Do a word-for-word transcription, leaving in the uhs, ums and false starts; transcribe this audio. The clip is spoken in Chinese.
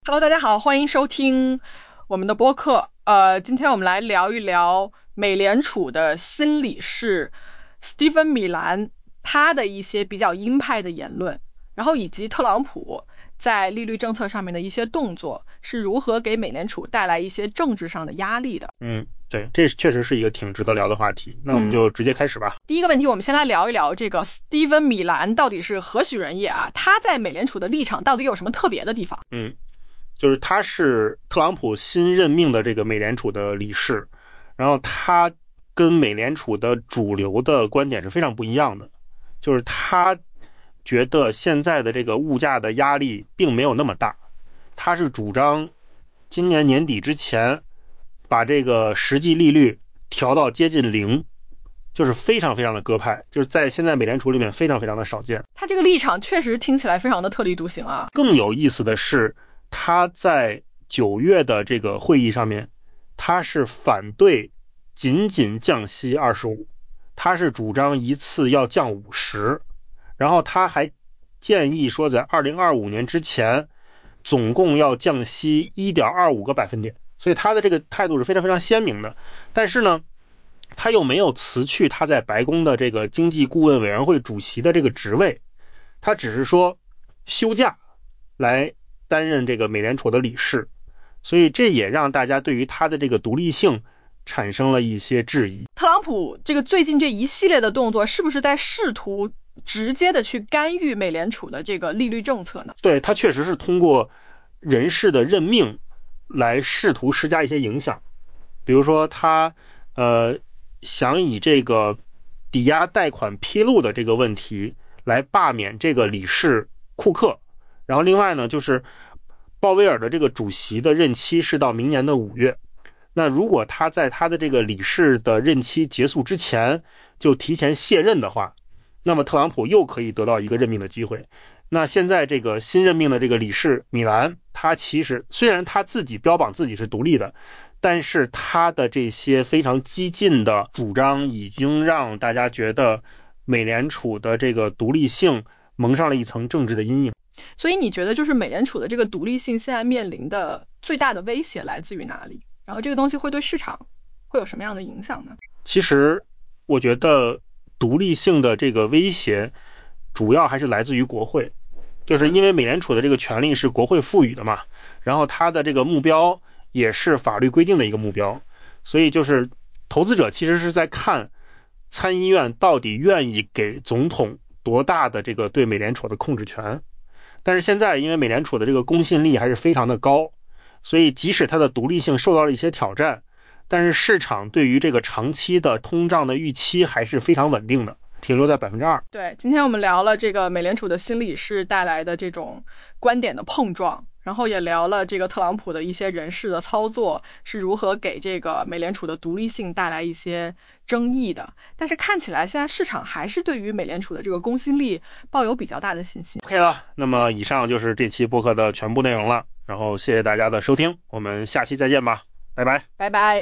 Hello， 大家好，欢迎收听我们的播客。呃，今天我们来聊一聊美联储的新理事斯蒂芬·米兰他的一些比较鹰派的言论，然后以及特朗普在利率政策上面的一些动作是如何给美联储带来一些政治上的压力的。 嗯，对，这确实是一个挺值得聊的话题。那我们就直接开始吧。 嗯、第一个问题，我们先来聊一聊这个斯蒂芬·米兰到底是何许人也啊？他在美联储的立场到底有什么特别的地方？ 嗯。就是他是特朗普新任命的这个美联储的理事，然后他跟美联储的主流的观点是非常不一样的，就是他觉得现在的这个物价的压力并没有那么大，他是主张今年年底之前把这个实际利率调到接近零，就是非常非常的鸽派，就是在现在美联储里面非常非常的少见。 他这个立场确实听起来非常的特立独行啊。 更有意思的是，他在九月的这个会议上面，他是反对仅仅降息二十五，他是主张一次要降五十，然后他还建议说在二零二五年之前总共要降息 一点二五个百分点，所以他的这个态度是非常非常鲜明的。但是呢，他又没有辞去他在白宫的这个经济顾问委员会主席的这个职位，他只是说休假来担任这个美联储的理事，所以这也让大家对于他的这个独立性产生了一些质疑。 特朗普这个最近这一系列的动作是不是在试图直接的去干预美联储的这个利率政策呢？ 对，他确实是通过人事的任命来试图施加一些影响，比如说他呃想以这个抵押贷款披露的这个问题来罢免这个理事库克，然后另外呢，就是鲍威尔的这个主席的任期是到明年的五月。那如果他在他的这个理事的任期结束之前就提前卸任的话，那么特朗普又可以得到一个任命的机会。那现在这个新任命的这个理事米兰，他其实虽然他自己标榜自己是独立的，但是他的这些非常激进的主张已经让大家觉得美联储的这个独立性蒙上了一层政治的阴影。 所以你觉得就是美联储的这个独立性现在面临的最大的威胁来自于哪里？然后这个东西会对市场会有什么样的影响呢？ 其实我觉得独立性的这个威胁主要还是来自于国会，就是因为美联储的这个权力是国会赋予的嘛，然后它的这个目标也是法律规定的一个目标，所以就是投资者其实是在看参议院到底愿意给总统多大的这个对美联储的控制权。但是现在因为美联储的这个公信力还是非常的高，所以即使它的独立性受到了一些挑战，但是市场对于这个长期的通胀的预期还是非常稳定的，停留在 百分之二。 对，今天我们聊了这个美联储的新理事带来的这种观点的碰撞，然后也聊了这个特朗普的一些人事的操作是如何给这个美联储的独立性带来一些争议的。但是看起来现在市场还是对于美联储的这个公信力抱有比较大的信心。 OK 了，那么以上就是这期播客的全部内容了，然后谢谢大家的收听，我们下期再见吧，拜拜， 拜拜。